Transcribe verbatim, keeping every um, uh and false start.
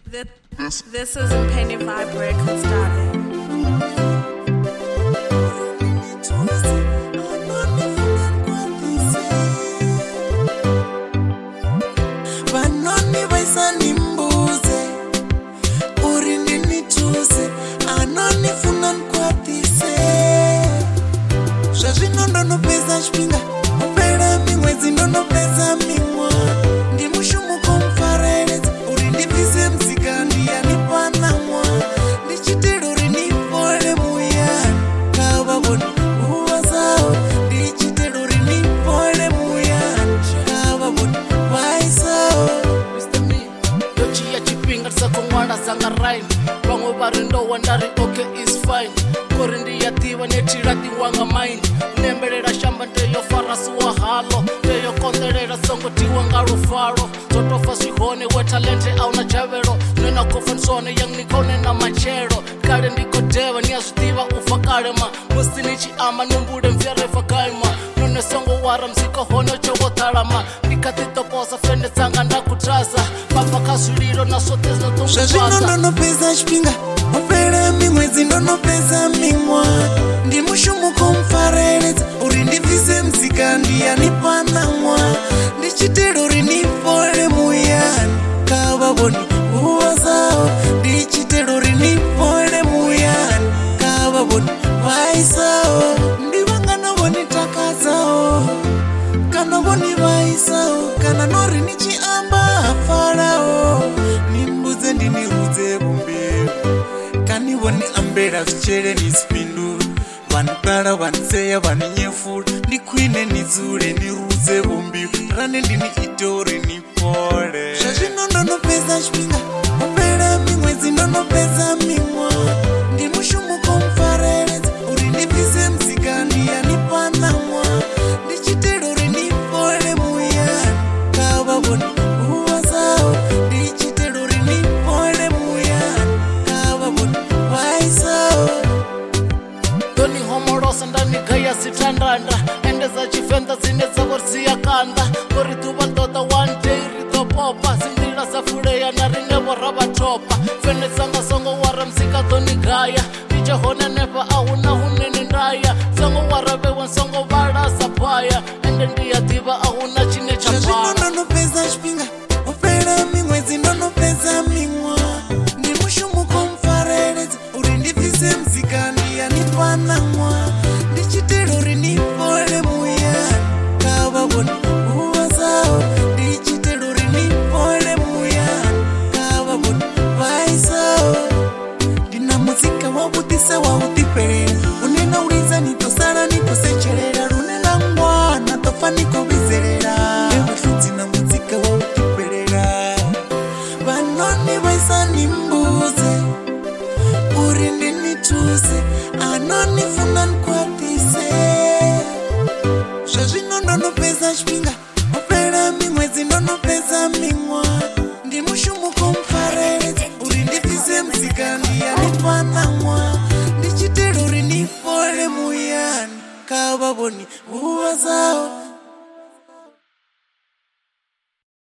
This, this is Penny Vibe Records, darling. Vanoni vaisani mbuze uri ndini tuse anoni funa nkwatise zvazvino ndonopedza chipinga kupera mimwedzi ndonopedza mimwa ndi mushumuko mfareredza uri ndibvise mzika ndiyanipanamwa ndichitero uri ndipole muyani kavavoni uva zawo ndichitero uri ndipole muyani kavavoni vaisawo sakongwanda sanga rhyme vamwe vari ndowa ndari okay is fine kori ndiyativa netiratiwanga mind nembelela shamba ndeyofaraziwa halo ndeyokondelela songotiwa nga rufalo zotofa swihone we talente auna javelo nena kofansone yang nikone na machelo kale ndikodeva niyazvitiva ufa kalema musi nichiama numbule mvyerefa kaima none songo wara mziko hono chovotalama ndikatitoposa fende tsanga ndakutasa papakazviliro nasoteznotombasa zvazvino ndonopedza chipinga opera mimwedzi ndonopedza mimwa ndi mushumuko mfareredza uri ndibvise mzika ndiyanipanamwa ndichitero uri ndipole muyani kavavoni uva zawo ndichitero uri ndipole muyani kavavoni vaisawo ndivanganavoni takadzawo kana voni vaisawo kana nori nichiamba hafarawo nimbudze ndinirudze vumbiro kanivoni ambera zvichere nisipinduru vanogara vanseya vaninyefula ndikwine nidzure nirudze vumbiro rane ndini itore nipole zvazvino ndonopedza chipinga opera mimwedzi ndonopedza mimwa ndi mushumuko mfareredza uri ndibvise mzika ndiyanipanamwa ndichitero uri ndipole muyani kavavoni uva zawo ndichitero uri ndipole muyani kavavoni vaisawo doni homolosa ndanigaya sitandanda endeza chifenda dzine dzavo riziya kanda kori duva ndoda one day ritopopa zindila zafuleya narinevo ravatopa fenetsanga songo wara mzika donigaya ndichehona nepa ahuna hunene ndaya songo wara vewe nsongo valasa paya ende ndiyativa ahuna chine zvazvino chapara ndonopedza chipinga opera mimwedzi ndonopedza mimwa ndi mushumuko mfareredza uri ndibvise mzika ndiyanipanamwa ndichitero uri ndipole muyani kavavoni uva zawo ndichitero uri ndipole muyani kavavoni vaisawo ndina mudzika wavudisa wautiperera unena uliza nitosara nitosecherera runena ngwana tofa nikovizerera evahludzi na mudzika wautiperera vanoni vaisani mbuze uri ndinituse anonifuna nkwatise zvazvino ndonopedza chipinga opera mimwedzi ndonopedza mimwa ndi mushumuko mfareredza uri ndibvise mzika ndiyanipanamwa ndichitero uri ndipole muyani kavavoni uva zawo